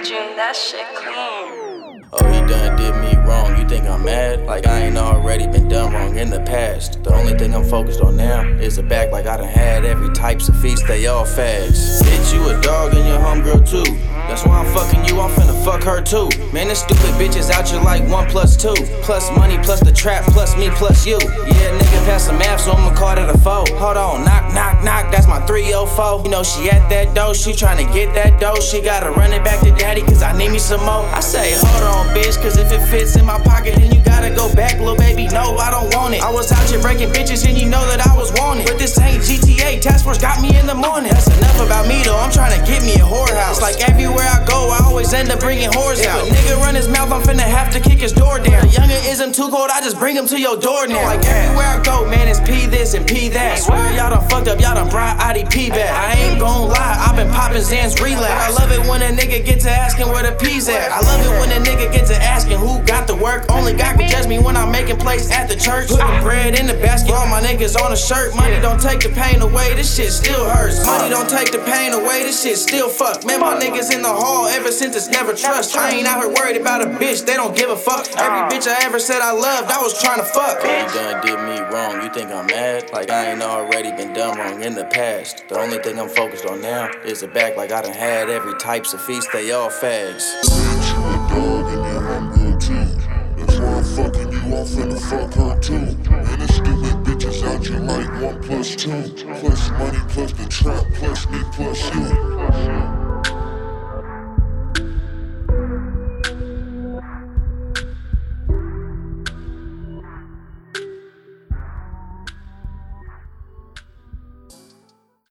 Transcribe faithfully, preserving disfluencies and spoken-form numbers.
June, that shit clean. Oh, he done did me wrong. You think I'm mad? Like I ain't already been done wrong in the past. The only thing I'm focused on now is the back, like I done had every types of feast, they all fags. Bitch, you a dog and your homegirl too. That's why I'm fucking you, I'm finna fuck her too. Man, this stupid bitch is out you like one plus two. Plus money, plus the trap, plus me, plus you. Yeah, nigga, pass some math, so I'ma call that a foe. Hold on, knock, knock, knock, that's my three oh four. You know she at that dough, she tryna get that dough. She gotta run it back to daddy, cause I need me some more. I say, hold on, bitch, cause if it fits in my pocket, then you gotta go back, little baby. No, I don't want it. I was out here breaking bitches, and you know that I was wanted. But this ain't G T A, task force got me in the morning. That's enough about me though, I'm tryna get me a whorehouse. It's like everywhere I go, I always end up bringing whores out. If a nigga run his mouth, I'm finna have to kick his door down. The younger ism too cold, I just bring him to your door now. Like everywhere I go, man, it's P this and P that. Swear y'all done fucked up, y'all done brought I D P back. I ain't gon' lie, I been popping Xans relapse. I love it when a nigga get to asking where the P's at. I love it when a nigga get to asking who got the work. Only God can judge me when I'm making plays at the church. Putting bread in the basket, all my niggas on a shirt. Money don't take the pain away, this shit still hurts. Money don't take the pain away, this shit still fuck. Man, my niggas in the hall ever since it's never trust. I ain't out here worried about a bitch, they don't give a fuck. Every bitch I ever said I loved, I was trying to fuck. Oh, you done did me wrong, you think I'm mad? Like I ain't already been done wrong in the past. The only thing I'm focused on now is the back, like I done had every types of feast, they all fags. Bitch, you a dog and you're hungry too. That's why I'm fucking you, I'm finna fuck her too. And the stupid bitches out you like one plus two. Plus money, plus the trap, plus me, plus you.